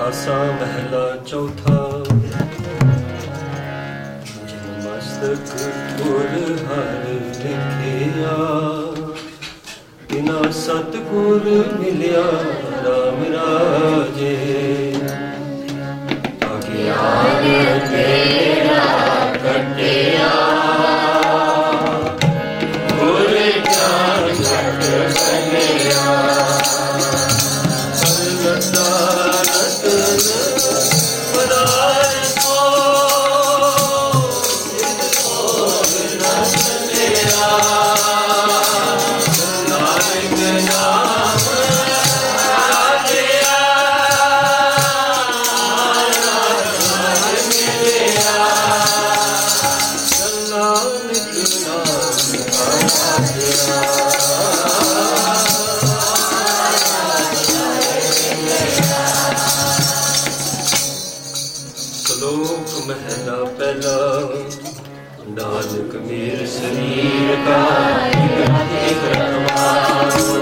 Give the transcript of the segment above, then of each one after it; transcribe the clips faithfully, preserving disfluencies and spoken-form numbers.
आसा महला चौथा। जिन मस्तक गुर हर लिखिया, बिना सतगुर मिलिया राम राजे। अज्ञान तेरा कटिया, गुर ज्ञान घट बनिया। नानक मेरे शरीर का एक रखवारो।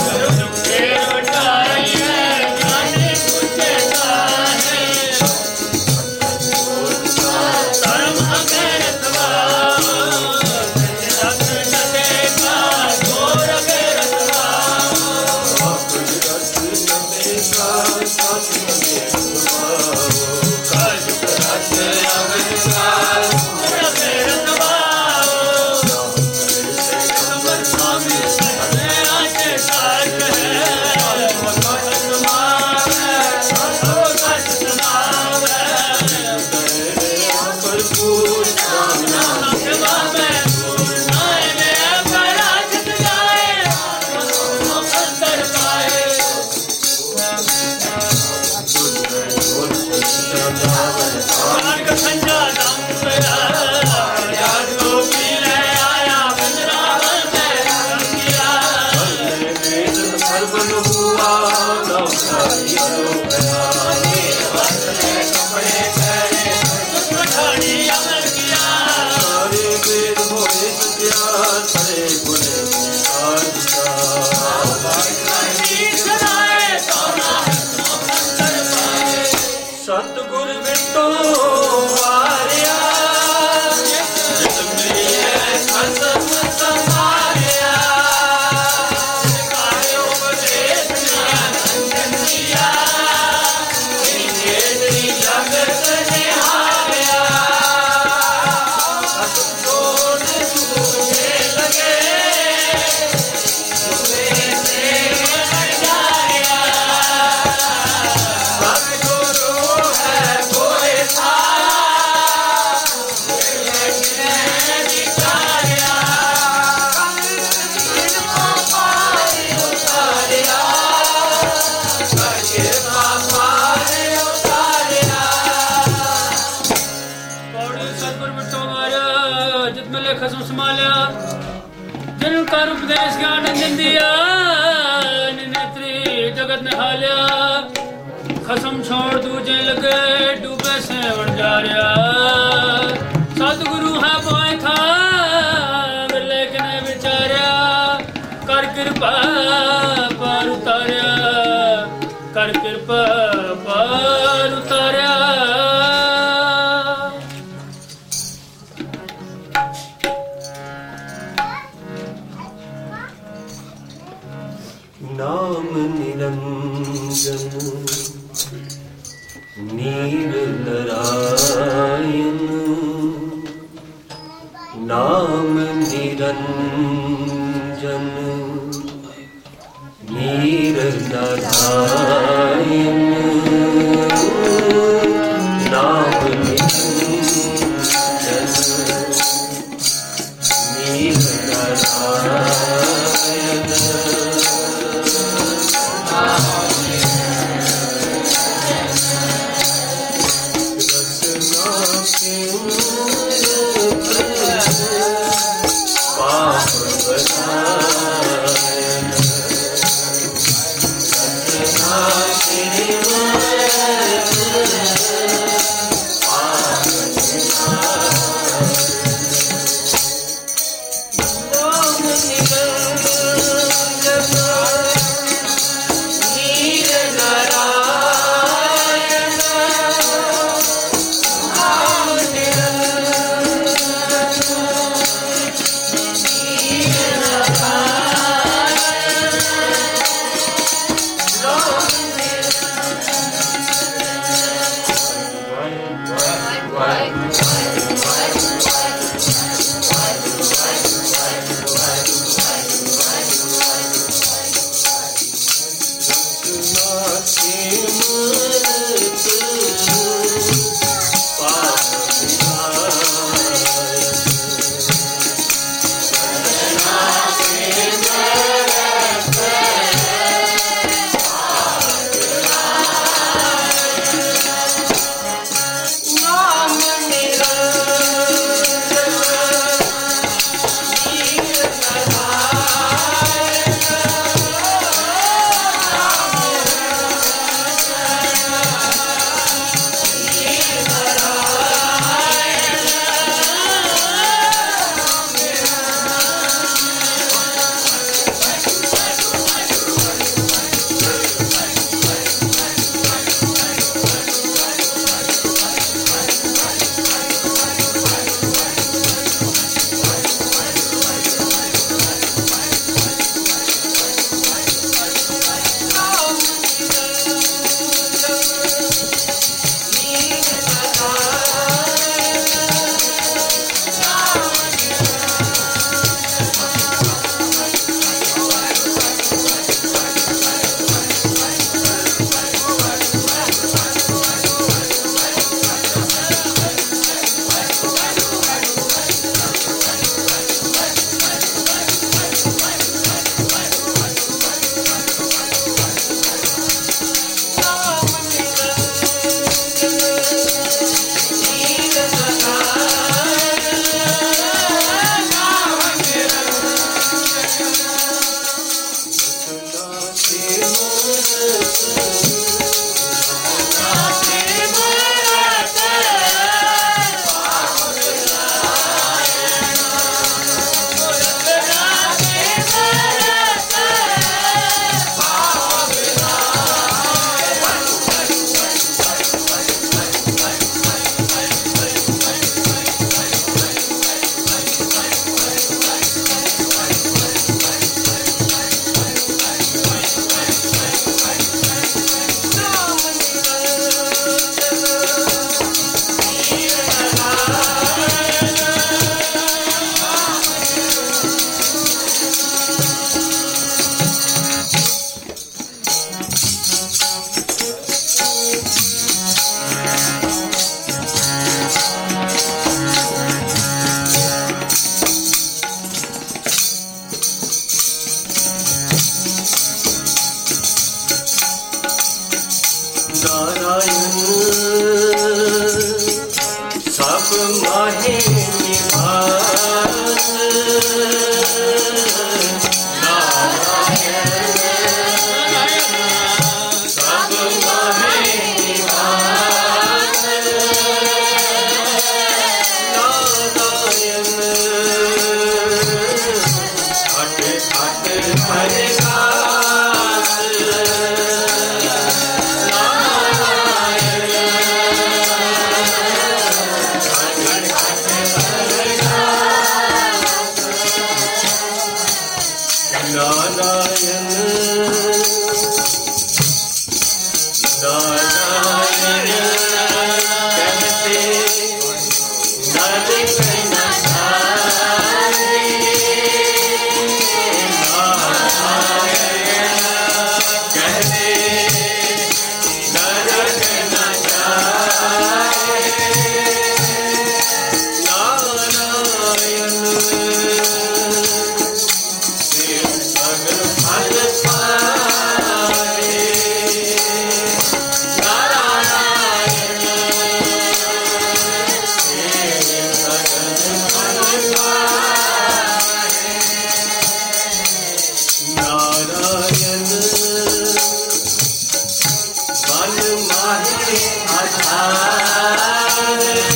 खसम छोड़ दूजे लगे डूबे से बन जा रहा। सतगुरु है बोए था लेकिन बेचारा कर कृपा पर उतारा, कर कृपा पर उतारा। नाम निरंजन नीर नारायण, नाम निरंजन नीर नारायण, नाम निरंजन नीर नारायण। He नारायण सब माहे निभान नारायण सब माहे निभान नारायण अट अट परगास नारायण नारायण कहते नर नारायण कहते नर नारायण फल पाए नारायण नारायण मन माहे आधार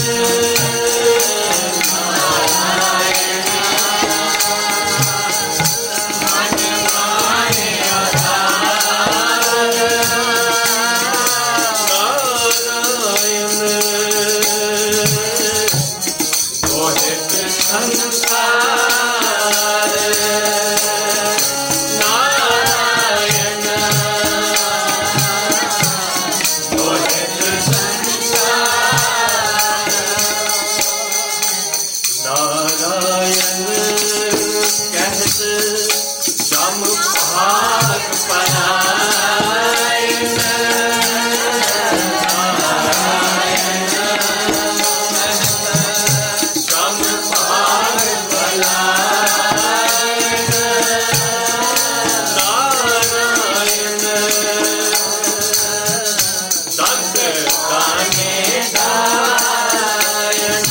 नारायण कहत जम भाग परायण नारायण जम भाग परायण नारायण दत्त दाने दायण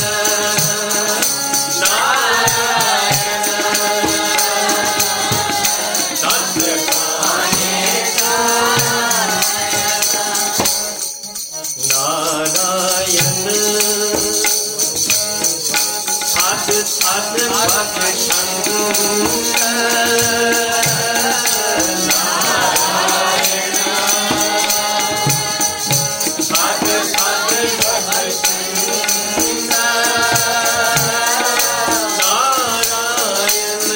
नारायण साध साध बख्शंकर नारायण साध साध बख्शंकर नारायण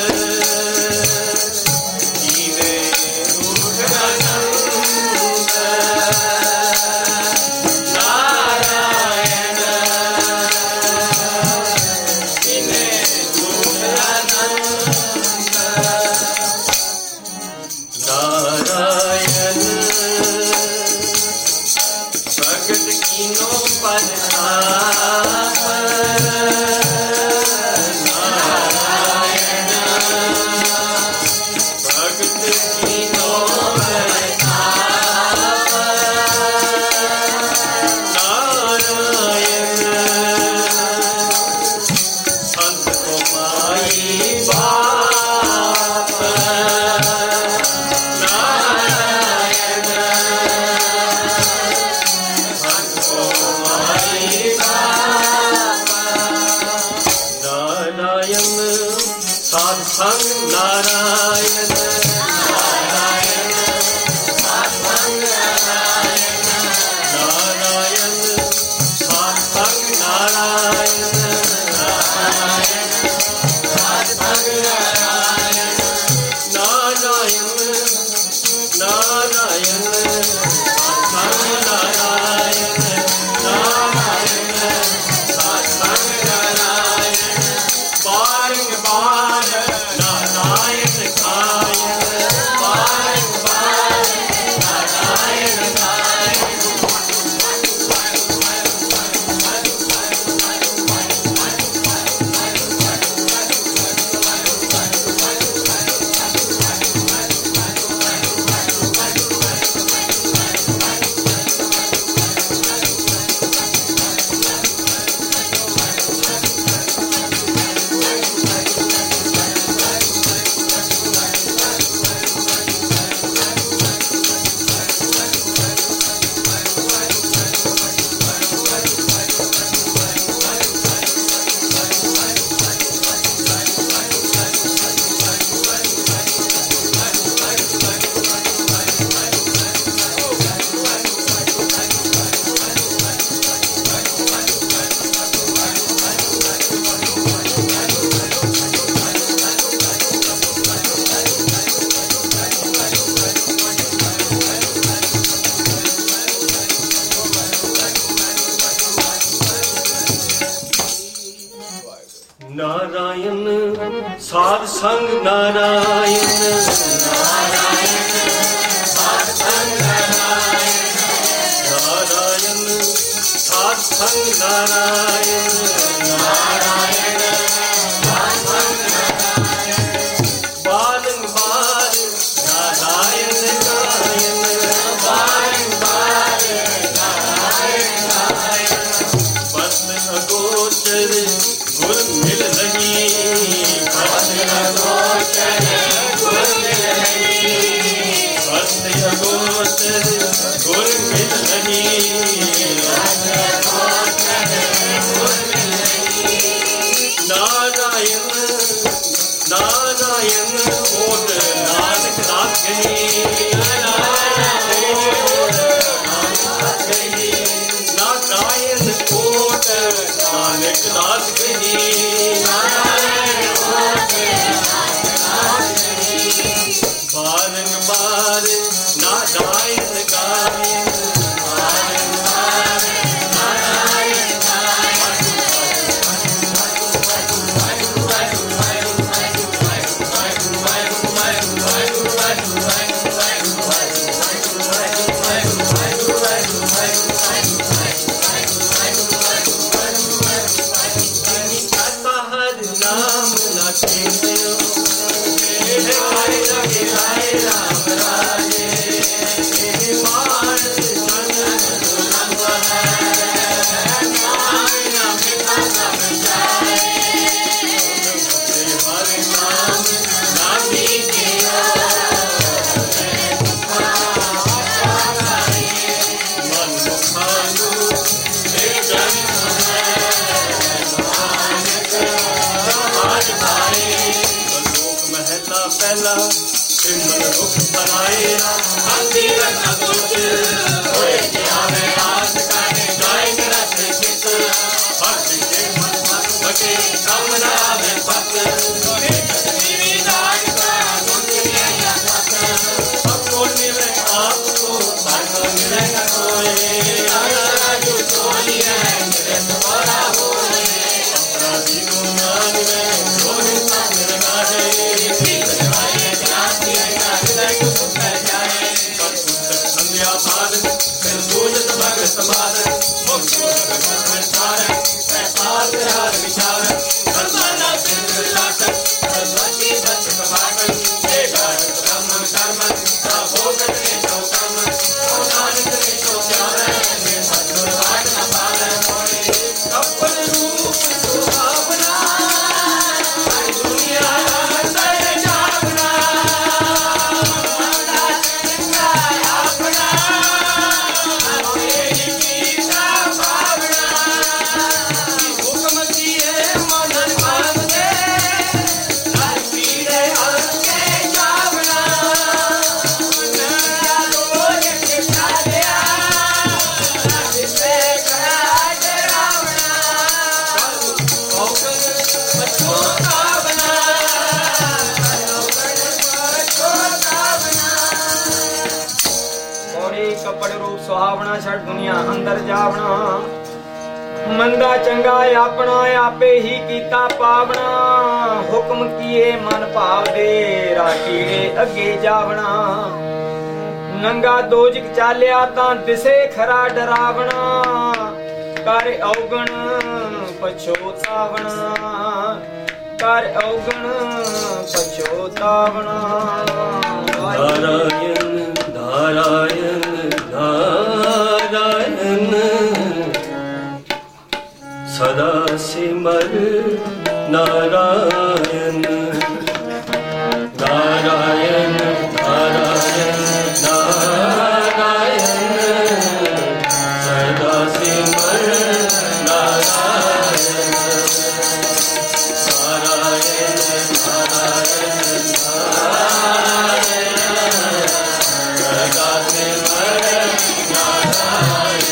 कीने मुखरानंद नारायण कीने मुखरानंद नारायण प्रगट कीनो परताप नारायण प्रगट कीनो परताप नारायण संत को माई बाप नारायण संत को माई बाप नारायण साध संग नारायण नारायण साध संग नारायण नारायण साध संग नारायण नारायण साध संग नारायण नारायण नारायण साध संग नारायण नारायण साध संग नारायण बारंबार नारायण खाय ਸਾਧ ਸੰਗ ਨਾਰਾਇਣ ਨਾਰਾਇਣ ਸਾਧ ਸੰਗ ਨਾਰਾਇਣ ਨਾਰਾਇਣ ਸਾਧ ਸੰਗ ਨਾਰਾਇਣ ਨਾਰਾਇਣ ਸਾਧ ਸੰਗ ਨਾਰਾਇਣ ਬਾਰੰਬਾਰ ਨਾਰਾਇਣ ਨਾਰਾਇਣ ਬਾਰੰਬਾਰ ਨਾਰਾਇਣ ਨਾਰਾਇਣ ਪਰਮ ਅਗੋਚਰ ਗੁਰ ਮਿਲ ਰਹੀ ਪਰਮ ਅਗੋਚਰ ਗੁਰ ਮਿਲ ਰਹੀ ਪਰਮ ਅਗੋਚਰ ਗੁਰ ਮਿਲ ਰਹੀ ਪਰਮ ਅਗੋਚਰ ਗੁਰ ਮਿਲ ਰਹੀ ਨਾਰਾਇਣ ਨਾਰਾਇਣ ਓਟ ਨਾਨਕ ਰਾਖੇ ਨਾਰਾਇਣ ਓਟ ਨਾਨਕ ਰਾਖੇ ਨਾਰਾਇਣ ਓਟ ਨਾਨਕ ਰਾਖੇ ਨਾਰਾਇਣ ਓਟ ਨਾਨਕ ਰਾਖੇ ਬਾਰੰਬਾਰ ਨਾਰਾਇਣ ਗਾਇਨ ਬਾਰੰਬਾਰ ਨਾਰਾਇਣ ਗਾਇਨ ਨਾਮ ਨਾ ਚੇਤਿਓ ਇਹ ਹਾਏ ਰਾਏ ਰਾਏ ਰਾਮ ਰਾਜੇ ਇਹ ਮਾਨ ਜਨ ਸੁਨੰਦ ਹੈ ਨਾਮ ਨਾ ਮਿਟਾ ਸਭ ਜਾਏ ਹਰ ਨਾਮ ਨਾ ਮੀਟਿਓ ਹੈ ਮਨ ਮੁਖਾਨੂੰ ਇਹ ਜਨ ਮਹਿਲਾ ਪਹਿਲਾ ਸਿਮਨ ਰੁਖ ਬਣਾਏ ਆਂਦੀ ਰਖਾ ਦੁੱਧ ਹੋਏ ਜਿਆਵੇ ਆਸ ਕਾਨੇ ਜਾਇ ਕਰਤ ਕਿਤ ਹਰ ਕੇ ਮਨ ਮਨ ਬਕੇ ਕੰਮ ਨਾ ਆਵੇ ਪਤ ਹੋਏ ਜੀਵੀ ਦਾਨ ਕਾ ਦੁਨੀਆ ਯਾ ਸਤ ਸਭ ਕੋ ਨਿਵੇ ਆਪ ਕੋ ਮਨ ਨਿਵੇ ਨਾ ਹੋਏ ਆਲਾ ਜੋ ਤੋਲੀ ਹੈ ਨਿਵੇ ਸਵਾਰਾ ਹੋਏ ਅਪਰਾਧੀ ਨੂੰ ਨਾ ਨਿਵੇ ਹੋਏ ਸਾਧ ਲਗਾਏ ਸੁਹਾਵਣਾ ਛੱਡ ਦੁਨੀਆ ਅੰਦਰ ਜਾਵਣਾ ਮੰਦਾ ਚੰਗਾ ਆਪਣਾ ਆਪੇ ਹੀ ਕੀਤਾ ਪਾਵਣਾ ਹੁਕਮ ਕੀਏ ਮਨ ਭਾਵ ਦੇ ਰਾਖੀਏ ਅੱਗੇ ਜਾਵਣਾ ਨੰਗਾ ਦੋਜਕ ਚਾਲਿਆ ਤਾਂ ਦਿਸੇ ਖਰਾ ਡਰਾਵਣਾ ਕਰ ਔਗਣ ਪਛੋਤਾਵਣਾ ਕਰ ਔਗਣ ਪਛੋਤਾਵਣਾ ਨਾਰਾਇਣ ਨਾਰਾਇਣ ਨਾਰਾਇਣ ਸਦਾ ਸਿਮਰ ਨਾਰਾਇਣ ਨਾਰਾਇਣ ਨਾਰਾਇਣ ਨਾਰਾਇਣ ਸਦਾ ਸਿਮਰ ਨਾਰਾਇਣ ਨਾਰਾਇਣ ਨਾਰਾਇਣ ਨਾਰਾਇਣ ਸਦਾ ਸਿਮਰ ਨਾਰਾਇਣ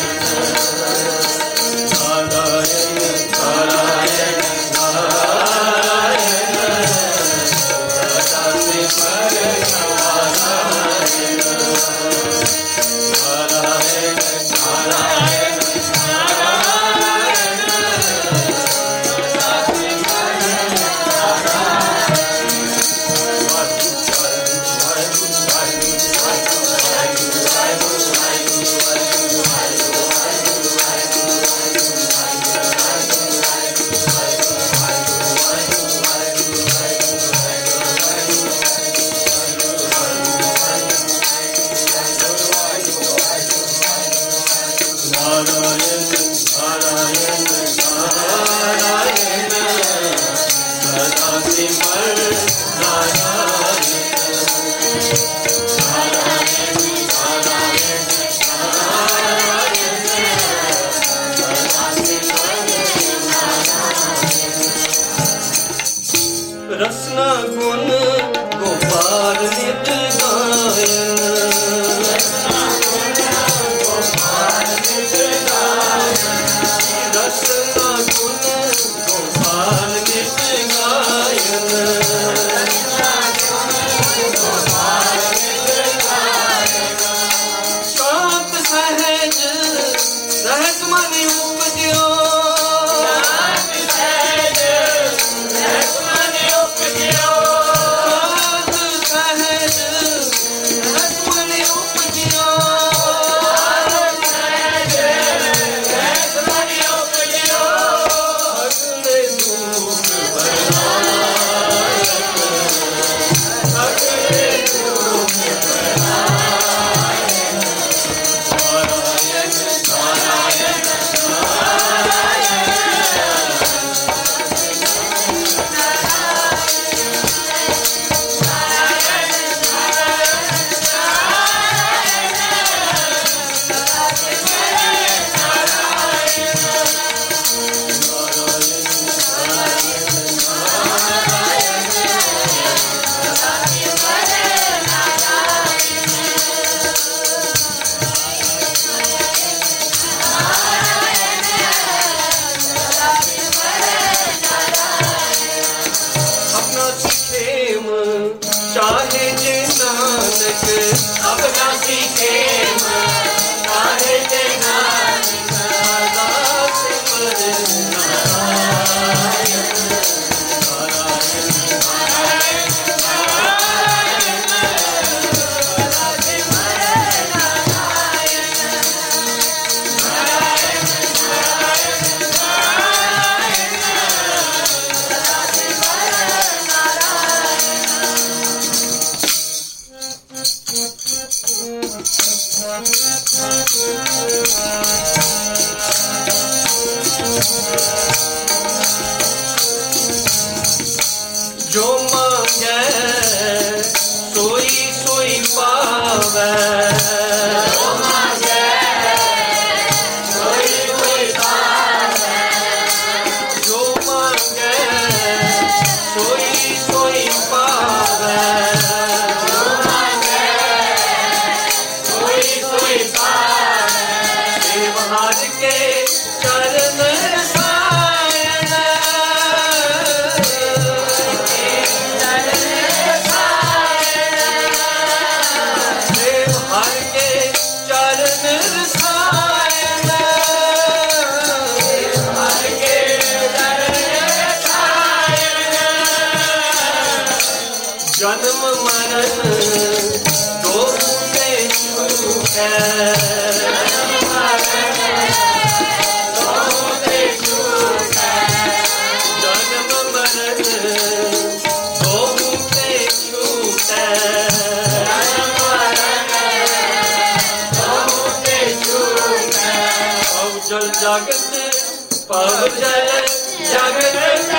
रसना गुण गोपाल नित गायन रसना गुण गोपाल नित गायन रसना गुण गोपाल नित गायन रसना गुण गोपाल नित गायन शांत सहज रहत मन उपजो चाहे जे नानक अपना सीखे चाहे जे नानक दास पर नारायण जो मांगे सोई सोई पावे जो मांगे सोई सोई पावे जो मांगे सोई सोई पावे जो मांगे सोई सोई पावे देवहार के चरण जन्म मरण दो में छूटे जन्म मरण दो में छूटे जन्म मरण दो में छूटे जन्म मरण दो में छूटे पव जल जगत पव जल जगत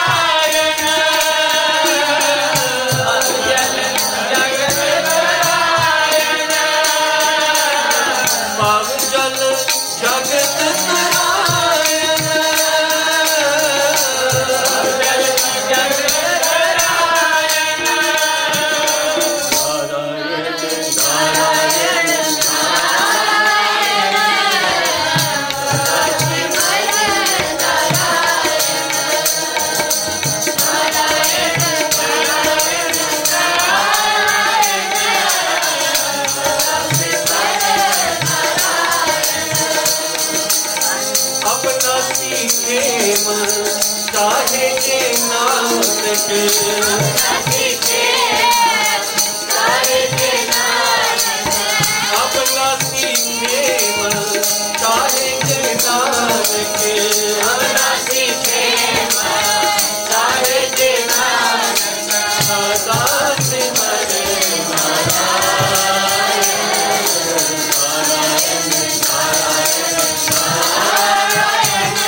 चाहे के नानक चाहे के नानक अपना सीखे चाहे के नानक अपना सीखे चाहे के नानक दास मरे नारायण नारायण नारायण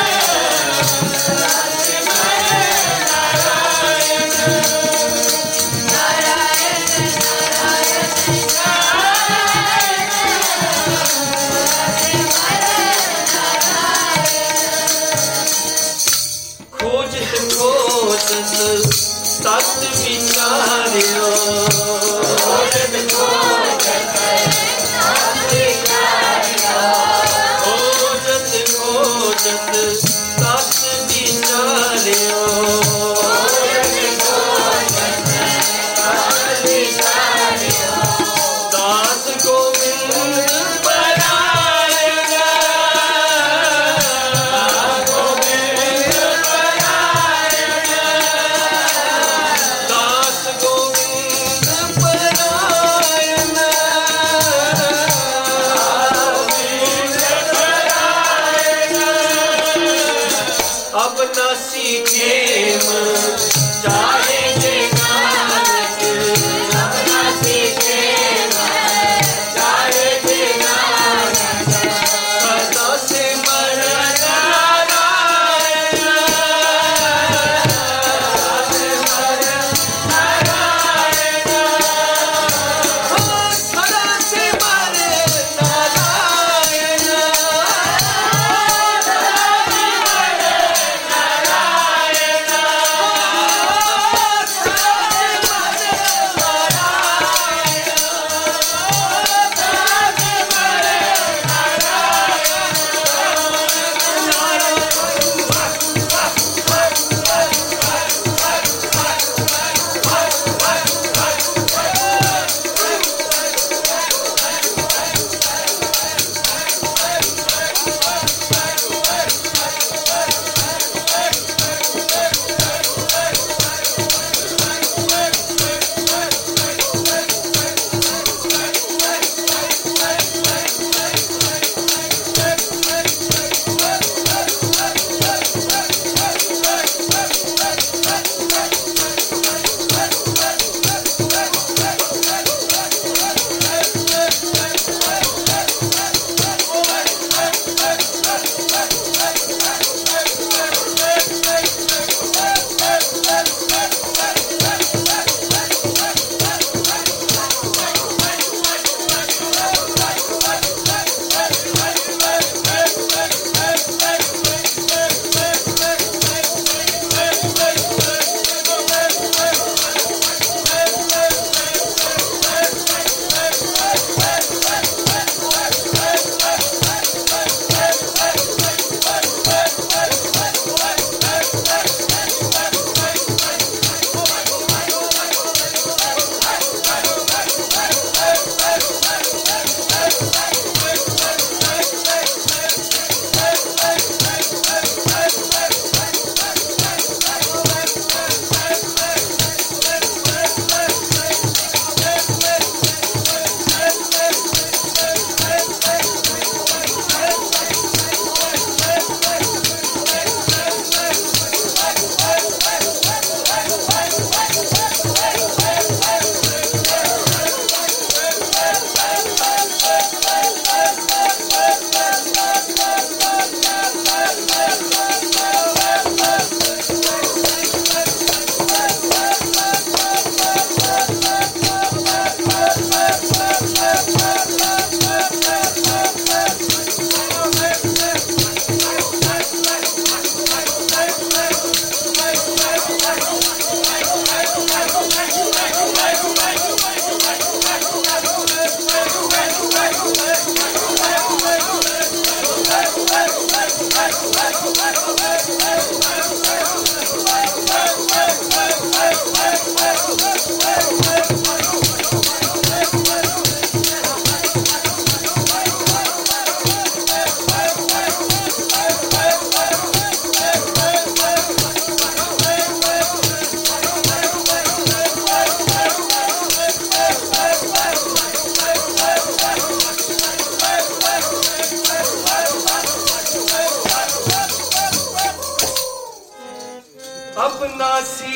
अपना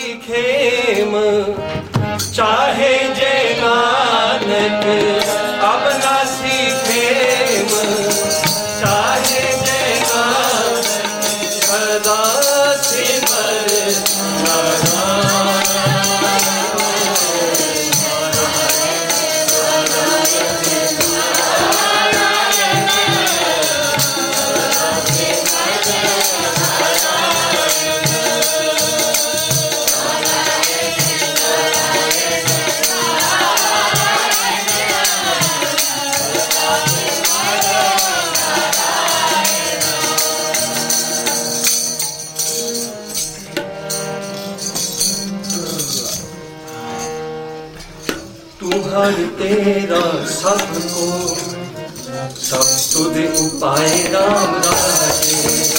सीखेम चाहे जे नानक, अपना सीखेम चाहे जे नानक, सदा सिमर नारायण। हर तेरा सबको सब तुझ उपाय राम राजे,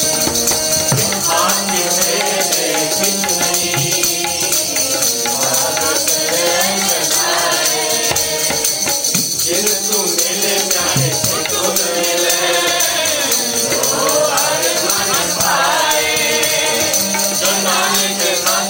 आगे मेरे कुछ नहीं जिन तू मिले जाए तो मिले, तो हर मन पाए जो नानक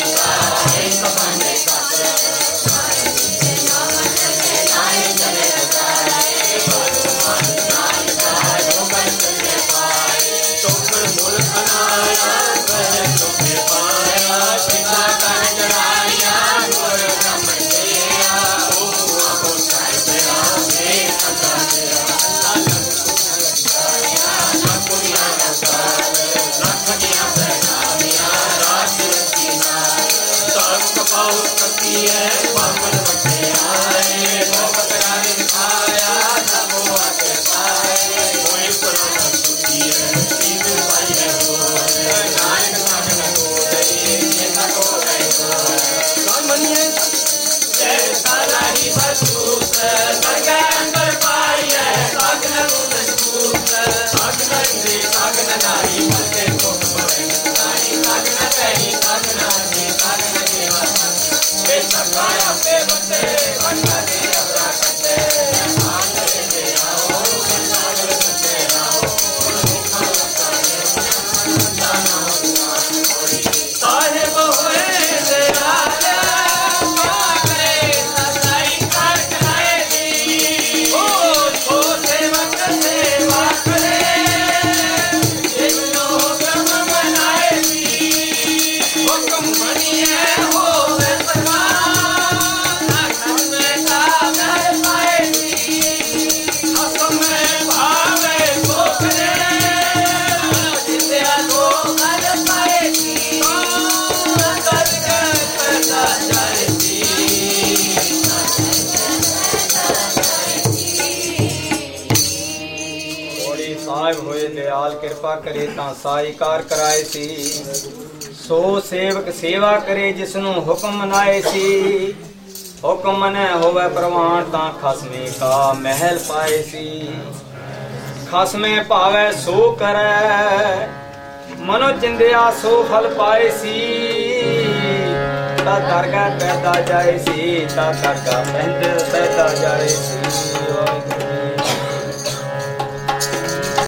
ਕਿਰਪਾ ਕਰੇ ਤਾਂ ਸਾਈਕਾਰ ਕਰਾਏ ਸੀ। ਸੋ ਸੇਵਕ ਸੇਵਾ ਕਰੇ ਜਿਸ ਨੂੰ ਹੁਕਮ ਮਨਾਏ ਸੀ। ਹੁਕਮ ਮਨੈ ਹੋਵੇ ਪ੍ਰਵਾਨ ਤਾਂ ਖਸਮੇ ਕਾ ਮਹਿਲ ਪਾਏ ਸੀ। ਖਸਮੇ ਭਾਵੇ ਸੋ ਕਰੈ ਮਨੋ ਚਿੰਦਿਆ ਸੋ ਫਲ ਪਾਏ ਸੀ। ਤਾ ਦਰਗਾਹ ਪੈਦਾ ਜਾਏ ਸੀ ਤਾ ਦਰਗਾਹ ਪੈਂਦ ਪੈਦਾ ਜਾਏ